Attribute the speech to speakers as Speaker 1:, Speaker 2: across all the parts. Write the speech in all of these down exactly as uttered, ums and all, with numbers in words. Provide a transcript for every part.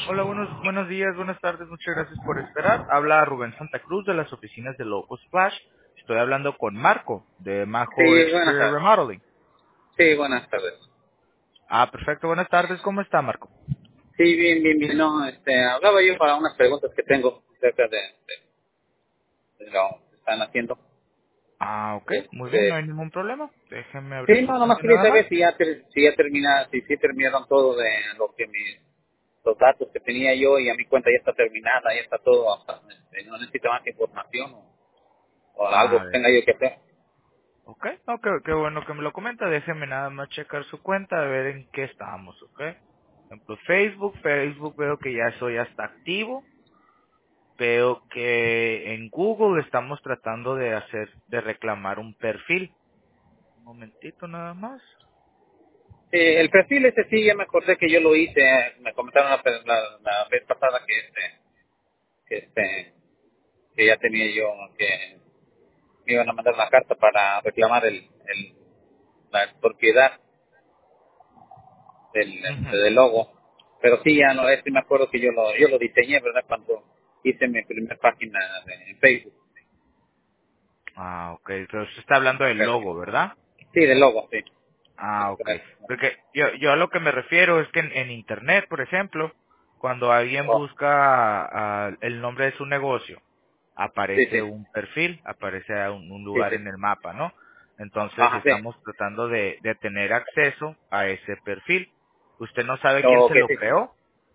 Speaker 1: Hola, buenos, buenos días, buenas tardes, muchas gracias por esperar. Habla Rubén Santa Cruz de las oficinas de Loco Splash. Estoy hablando con Marco de Majo
Speaker 2: Sí, buenas
Speaker 1: Exterior
Speaker 2: tardes.
Speaker 1: Remodeling.
Speaker 2: Sí, buenas tardes.
Speaker 1: Ah, perfecto, buenas tardes, ¿cómo está Marco?
Speaker 2: Sí, bien, bien, bien. No, este, hablaba yo para unas preguntas que tengo acerca de, de- de lo que están haciendo.
Speaker 1: Ah, ok, muy bien, no
Speaker 2: Este,
Speaker 1: hay ningún problema. Déjenme abrir
Speaker 2: sí,
Speaker 1: su
Speaker 2: no, nomás
Speaker 1: cuenta
Speaker 2: quería
Speaker 1: nada más.
Speaker 2: saber si ya, ter- si ya termina, si sí terminaron todo de lo que mis, los datos que tenía yo y a mi cuenta ya está terminada, ya está todo. Hasta, este, no necesito más información o, o algo
Speaker 1: A
Speaker 2: que
Speaker 1: ver,
Speaker 2: tenga yo que hacer.
Speaker 1: ok, no, qué, qué bueno que me lo comenta. Déjenme nada más checar su cuenta, a ver en qué estamos, ok. Por ejemplo, Facebook, Facebook veo que ya soy hasta activo. Veo que en Google estamos tratando de hacer, de reclamar un perfil. Un momentito nada más.
Speaker 2: Eh, el perfil ese sí, ya me acordé que yo lo hice. Me comentaron la, la, la vez pasada que este, que este, que ya tenía yo que me iban a mandar una carta para reclamar el, el la propiedad del,
Speaker 1: Ujú.
Speaker 2: del logo. Pero sí, ya no, este me acuerdo que yo lo, yo lo diseñé, ¿verdad? Cuando hice mi primera página de Facebook.
Speaker 1: Ah, ok. Pero usted está hablando del
Speaker 2: Pero,
Speaker 1: logo, ¿verdad?
Speaker 2: sí, del logo, sí.
Speaker 1: Ah, ok.
Speaker 2: Correcto.
Speaker 1: Porque yo, yo a lo que me refiero es que en, en Internet, por ejemplo, cuando alguien
Speaker 2: Oh,
Speaker 1: busca ah, el nombre de su negocio,
Speaker 2: sí,
Speaker 1: aparece
Speaker 2: sí,
Speaker 1: un perfil, aparece a un, un
Speaker 2: sí,
Speaker 1: lugar
Speaker 2: sí.
Speaker 1: en el mapa, ¿no? Entonces
Speaker 2: Ajá, sí.
Speaker 1: estamos tratando de, de tener acceso a ese perfil. ¿Usted no sabe quién
Speaker 2: Oh,
Speaker 1: se
Speaker 2: ok,
Speaker 1: lo
Speaker 2: sí.
Speaker 1: creó?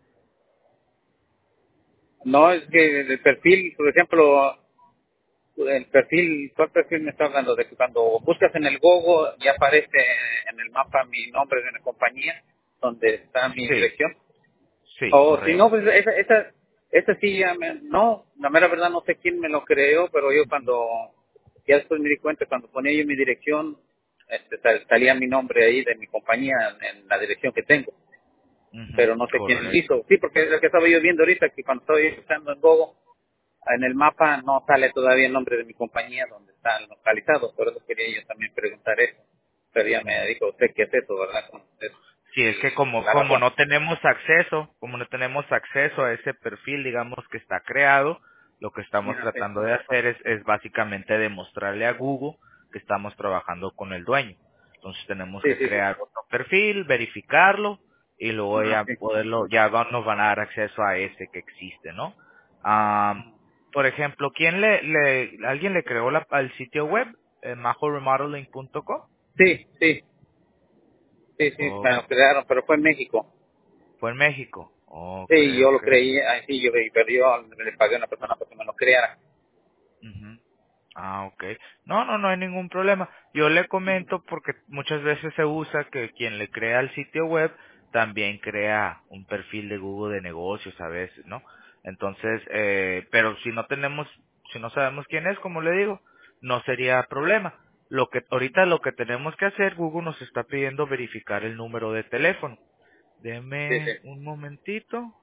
Speaker 2: No, es que el perfil, por ejemplo, el perfil, ¿cuál perfil me está hablando? De que cuando buscas en el Google ya aparece en el mapa mi nombre de la compañía, donde está mi
Speaker 1: Sí,
Speaker 2: dirección.
Speaker 1: sí,
Speaker 2: O si no,
Speaker 1: correcto.
Speaker 2: pues esa, esa, esa sí ya me, no, la mera verdad no sé quién me lo creó, pero yo cuando, ya después me di cuenta, cuando ponía yo mi dirección, este, sal- salía mi nombre ahí de mi compañía en la dirección que tengo,
Speaker 1: Ujú,
Speaker 2: pero no sé quién lo
Speaker 1: correcto.
Speaker 2: hizo. Sí, porque es lo que estaba yo viendo ahorita, que cuando estoy usando en Google, en el mapa no sale todavía el nombre de mi compañía donde están localizados, por eso quería yo también preguntar eso. Pero ya me
Speaker 1: Ujú.
Speaker 2: dijo usted qué es eso, ¿verdad? Es
Speaker 1: Sí, es que
Speaker 2: el-
Speaker 1: como,
Speaker 2: la
Speaker 1: como
Speaker 2: razón.
Speaker 1: no tenemos acceso, como no tenemos acceso a ese perfil, digamos, que está creado, lo que estamos
Speaker 2: Ya, sí,
Speaker 1: tratando de hacer es, es básicamente demostrarle a Google que estamos trabajando con el dueño. Entonces tenemos
Speaker 2: sí,
Speaker 1: que
Speaker 2: sí, sí.
Speaker 1: crear otro perfil, verificarlo y luego
Speaker 2: Ah,
Speaker 1: ya
Speaker 2: sí.
Speaker 1: poderlo, ya va- nos van a dar acceso a ese que existe, ¿no? Am, por ejemplo, ¿quién le, le, alguien le creó la, al sitio web, eh, majo remodeling punto com?
Speaker 2: Sí, sí, sí, sí, me lo crearon, pero fue en México.
Speaker 1: Fue en México. Ok,
Speaker 2: Sí, yo lo
Speaker 1: ok.
Speaker 2: creí, así yo, pero yo le pagué a una persona para que me lo creara.
Speaker 1: Ujú. Ah, ok. No, no, no hay ningún problema. Yo le comento porque muchas veces se usa que quien le crea el sitio web también crea un perfil de Google de negocios a veces, ¿no? Entonces, eh, pero si no tenemos, si no sabemos quién es, como le digo, no sería problema. Lo que ahorita lo que tenemos que hacer, Google nos está pidiendo verificar el número de teléfono.
Speaker 2: Sí, sí.
Speaker 1: Deme un momentito.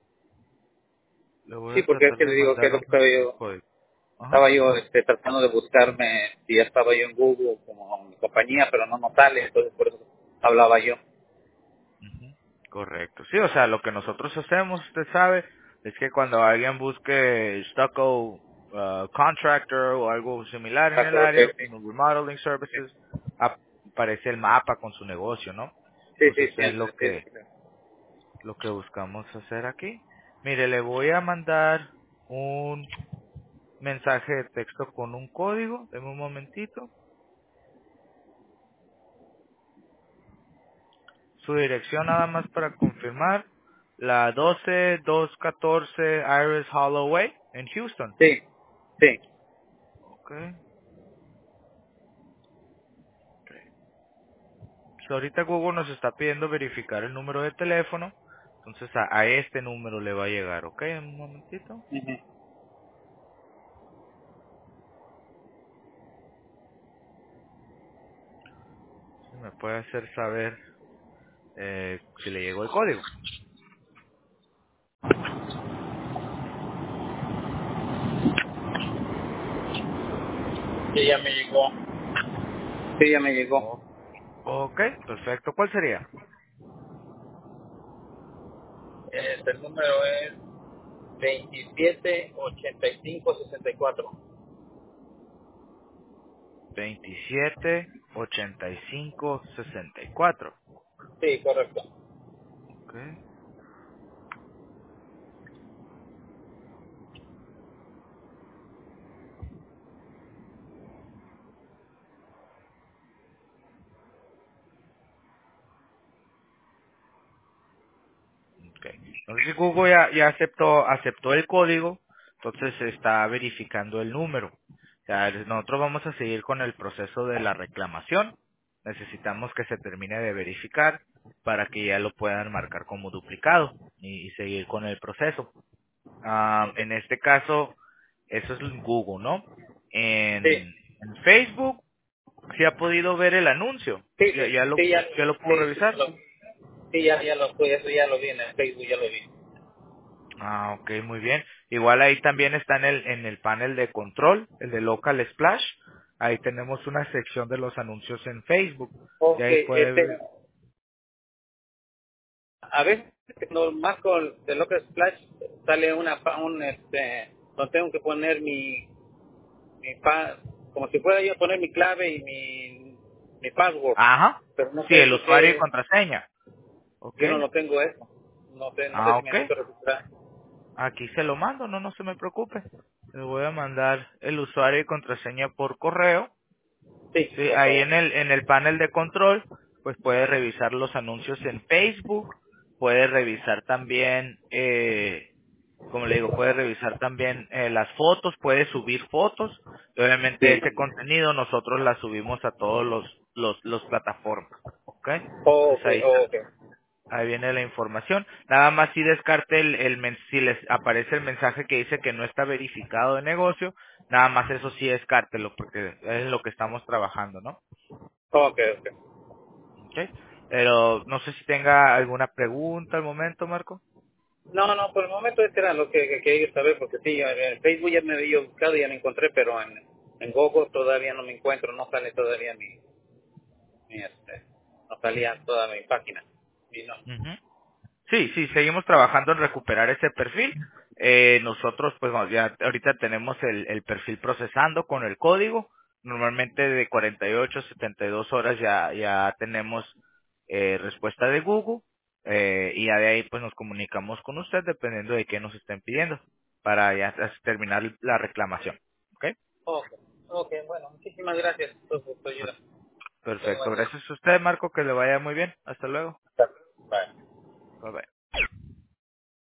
Speaker 1: Le voy
Speaker 2: Sí,
Speaker 1: a
Speaker 2: porque es
Speaker 1: tratar
Speaker 2: que
Speaker 1: de
Speaker 2: le digo que es
Speaker 1: mandar
Speaker 2: lo
Speaker 1: un,
Speaker 2: que estaba
Speaker 1: un
Speaker 2: yo,
Speaker 1: código. Ajá.
Speaker 2: estaba yo este, tratando de buscarme si ya estaba yo en Google como mi compañía, pero no nos sale, entonces por eso hablaba yo.
Speaker 1: Ujú, correcto. Sí, o sea, lo que nosotros hacemos, usted sabe, es que cuando alguien busque stucco uh, contractor o algo similar en
Speaker 2: Ah,
Speaker 1: el
Speaker 2: creo
Speaker 1: área,
Speaker 2: que sí,
Speaker 1: como remodeling
Speaker 2: sí,
Speaker 1: services, ap- aparece el mapa con su negocio, ¿no?
Speaker 2: sí,
Speaker 1: Entonces
Speaker 2: sí, sí,
Speaker 1: es lo
Speaker 2: sí,
Speaker 1: que lo que buscamos hacer aquí. Mire, le voy a mandar un mensaje de texto con un código, denme un momentito. Su dirección nada más para confirmar, la doce dos catorce Iris Holloway en Houston.
Speaker 2: sí, sí.
Speaker 1: Okay. Okay. So, ahorita Google nos está pidiendo verificar el número de teléfono, entonces a, a este número le va a llegar, ¿ok? Un momentito.
Speaker 2: Ujú.
Speaker 1: Si me puede hacer saber eh, si le llegó el código.
Speaker 2: Sí, ya me llegó. Sí, ya me llegó.
Speaker 1: Oh, ok, perfecto. ¿Cuál sería?
Speaker 2: Este, el número es veintisiete ochenta y cinco sesenta y cuatro.
Speaker 1: veintisiete ochenta y cinco sesenta y cuatro.
Speaker 2: Sí, correcto.
Speaker 1: Ok. Ok. Entonces Google ya, ya aceptó, aceptó el código, entonces se está verificando el número. O sea, nosotros vamos a seguir con el proceso de la reclamación. Necesitamos que se termine de verificar para que ya lo puedan marcar como duplicado y, y seguir con el proceso. Ah,
Speaker 2: Ok.
Speaker 1: en este caso, eso es en Google, ¿no?
Speaker 2: Sí,
Speaker 1: En, en Facebook, ¿sí ha podido ver el anuncio?
Speaker 2: sí,
Speaker 1: ¿Ya, ya lo,
Speaker 2: sí, ya,
Speaker 1: ya lo pudo
Speaker 2: sí, sí, ya
Speaker 1: revisar?
Speaker 2: lo, sí, ya, ya lo, pues, eso ya lo vi en el Facebook, ya lo vi.
Speaker 1: Ah, ok, muy bien. Igual ahí también está en el, en el panel de control, el de Local Splash. Ahí tenemos una sección de los anuncios en Facebook. Y
Speaker 2: Ok,
Speaker 1: ahí puede
Speaker 2: este,
Speaker 1: ver.
Speaker 2: a veces no, más con de Local Splash sale una, pa- un, este, no tengo que poner mi, mi pa, como si fuera yo a poner mi clave y mi, mi password,
Speaker 1: Ajá.
Speaker 2: pero no
Speaker 1: Sí,
Speaker 2: sé
Speaker 1: el
Speaker 2: eso
Speaker 1: usuario y
Speaker 2: que,
Speaker 1: contraseña. Ok.
Speaker 2: yo no lo tengo eso, no sé, no sé
Speaker 1: Ah,
Speaker 2: si me
Speaker 1: ok.
Speaker 2: necesito registrar.
Speaker 1: Aquí se lo mando, no, no se me preocupe. Le voy a mandar el usuario y contraseña por correo.
Speaker 2: Sí,
Speaker 1: Sí,
Speaker 2: por
Speaker 1: ahí
Speaker 2: favor.
Speaker 1: en el, en el panel de control, pues puede revisar los anuncios en Facebook, puede revisar también, eh, como le digo, puede revisar también eh, las fotos, puede subir fotos, y obviamente
Speaker 2: Sí.
Speaker 1: ese contenido nosotros la subimos a todos los, los, los plataformas, ¿ok?
Speaker 2: Ok,
Speaker 1: Entonces ahí está.
Speaker 2: ok.
Speaker 1: Ahí viene la información. Nada más si descarte el, el men- si les aparece el mensaje que dice que no está verificado de negocio, nada más eso sí descártelo porque es lo que estamos trabajando, ¿no?
Speaker 2: Ok, ok.
Speaker 1: Okay. Pero no sé si tenga alguna pregunta al momento, Marco.
Speaker 2: No, no, por el momento este era lo que, que quería saber, porque sí, en Facebook ya me había buscado y ya me encontré, pero en, en Google todavía no me encuentro, no sale todavía mi, mi este, no salía toda mi página. Y no.
Speaker 1: Ujú. Sí, sí, seguimos trabajando en recuperar ese perfil. Eh, nosotros, pues bueno, ya ahorita tenemos el, el perfil procesando con el código. Normalmente de cuarenta y ocho a setenta y dos horas ya, ya tenemos eh, respuesta de Google. Eh, y ya de ahí pues nos comunicamos con usted dependiendo de qué nos estén pidiendo para ya as- terminar la reclamación. ¿Ok?
Speaker 2: Ok, ok, bueno, muchísimas gracias por tu ayuda.
Speaker 1: Per-
Speaker 2: Tengo
Speaker 1: Perfecto.
Speaker 2: buen día.
Speaker 1: Gracias a usted, Marco. Que le vaya muy bien. Hasta luego.
Speaker 2: Bye.
Speaker 1: Bye bye.